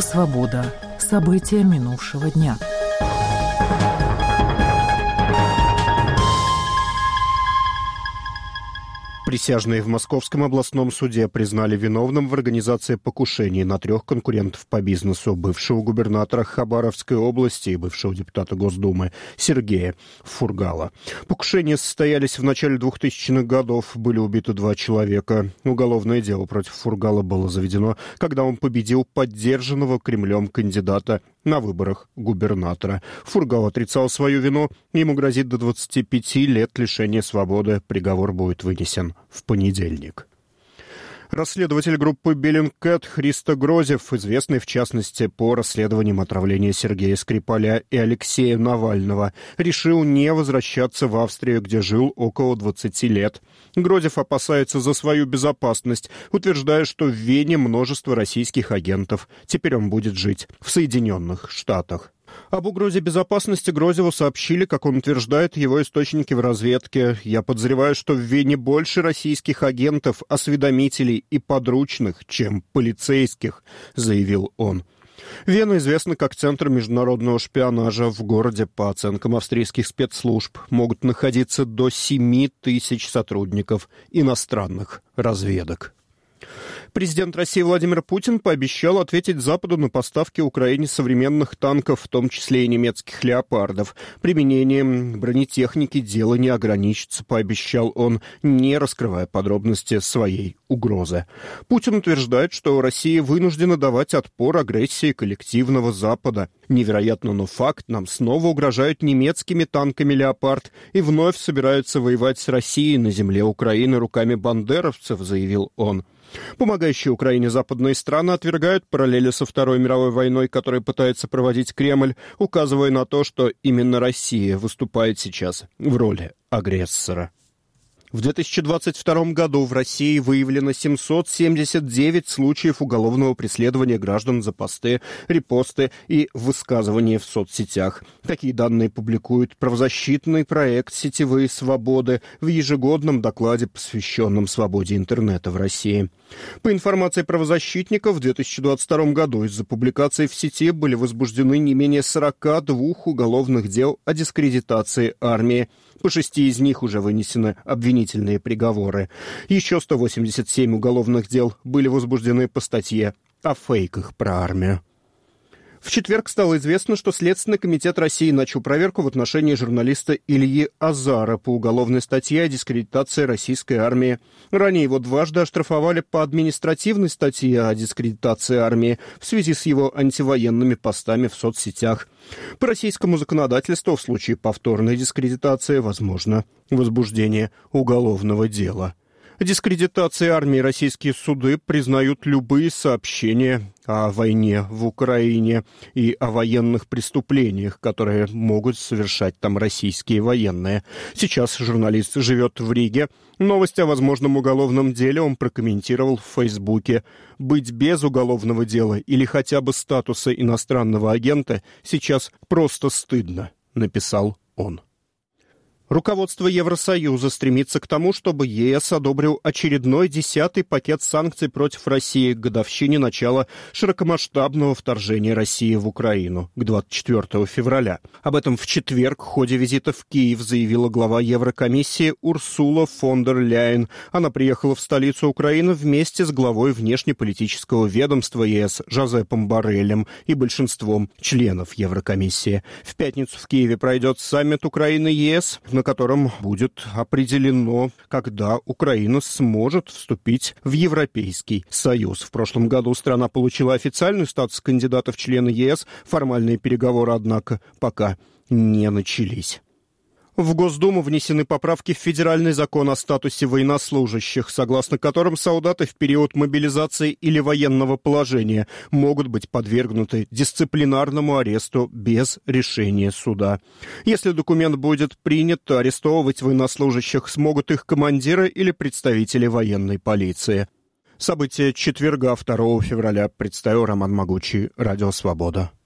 «Свобода». События минувшего дня. Присяжные в Московском областном суде признали виновным в организации покушений на 3 конкурентов по бизнесу: бывшего губернатора Хабаровской области и бывшего депутата Госдумы Сергея Фургала. Покушения состоялись в начале 2000-х годов. Были убиты 2 человека. Уголовное дело против Фургала было заведено, когда он победил поддержанного Кремлем кандидата на выборах губернатора. Фургал отрицал свою вину. Ему грозит до 25 лет лишения свободы. Приговор будет вынесен в понедельник. Расследователь группы Bellingcat Христо Грозев, известный в частности по расследованиям отравления Сергея Скрипаля и Алексея Навального, решил не возвращаться в Австрию, где жил около 20 лет. Грозев опасается за свою безопасность, утверждая, что в Вене множество российских агентов. Теперь он будет жить в Соединенных Штатах. Об угрозе безопасности Грозеву сообщили, как он утверждает, его источники в разведке. «Я подозреваю, что в Вене больше российских агентов, осведомителей и подручных, чем полицейских», — заявил он. Вена известна как центр международного шпионажа. В городе, по оценкам австрийских спецслужб, могут находиться до 7 тысяч сотрудников иностранных разведок. Президент России Владимир Путин пообещал ответить Западу на поставки Украине современных танков, в том числе и немецких «Леопардов». Применением бронетехники дело не ограничится, пообещал он, не раскрывая подробности своей угрозы. Путин утверждает, что Россия вынуждена давать отпор агрессии коллективного Запада. Невероятно, но факт: нам снова угрожают немецкими танками «Леопард» и вновь собираются воевать с Россией на земле Украины руками бандеровцев, заявил он. Помогающие Украине западные страны отвергают параллели со Второй мировой войной, которую пытается проводить Кремль, указывая на то, что именно Россия выступает сейчас в роли агрессора. В 2022 году в России выявлено 779 случаев уголовного преследования граждан за посты, репосты и высказывания в соцсетях. Такие данные публикует правозащитный проект «Сетевые свободы» в ежегодном докладе, посвященном свободе интернета в России. По информации правозащитников, в 2022 году из-за публикаций в сети были возбуждены не менее 42 уголовных дел о дискредитации армии. По 6 из них уже вынесены обвинительные приговоры. Еще 187 уголовных дел были возбуждены по статье о фейках про армию. В четверг стало известно, что Следственный комитет России начал проверку в отношении журналиста Ильи Азара по уголовной статье о дискредитации российской армии. Ранее его дважды оштрафовали по административной статье о дискредитации армии в связи с его антивоенными постами в соцсетях. По российскому законодательству в случае повторной дискредитации возможно возбуждение уголовного дела. Дискредитации армии российские суды признают любые сообщения о войне в Украине и о военных преступлениях, которые могут совершать там российские военные. Сейчас журналист живет в Риге. Новость о возможном уголовном деле он прокомментировал в Фейсбуке. «Быть без уголовного дела или хотя бы статуса иностранного агента сейчас просто стыдно», — написал он. Руководство Евросоюза стремится к тому, чтобы ЕС одобрил очередной 10-й пакет санкций против России к годовщине начала широкомасштабного вторжения России в Украину к 24 февраля. Об этом в четверг в ходе визита в Киев заявила глава Еврокомиссии Урсула фон дер Ляйен. Она приехала в столицу Украины вместе с главой внешнеполитического ведомства ЕС Жозепом Борреллем и большинством членов Еврокомиссии. В пятницу в Киеве пройдет саммит Украины-ЕС, на котором будет определено, когда Украина сможет вступить в Европейский Союз. В прошлом году страна получила официальный статус кандидата в члены ЕС. Формальные переговоры, однако, пока не начались. В Госдуму внесены поправки в федеральный закон о статусе военнослужащих, согласно которым солдаты в период мобилизации или военного положения могут быть подвергнуты дисциплинарному аресту без решения суда. Если документ будет принят, то арестовывать военнослужащих смогут их командиры или представители военной полиции. События четверга 2 февраля представил Роман Могучий, Радио Свобода.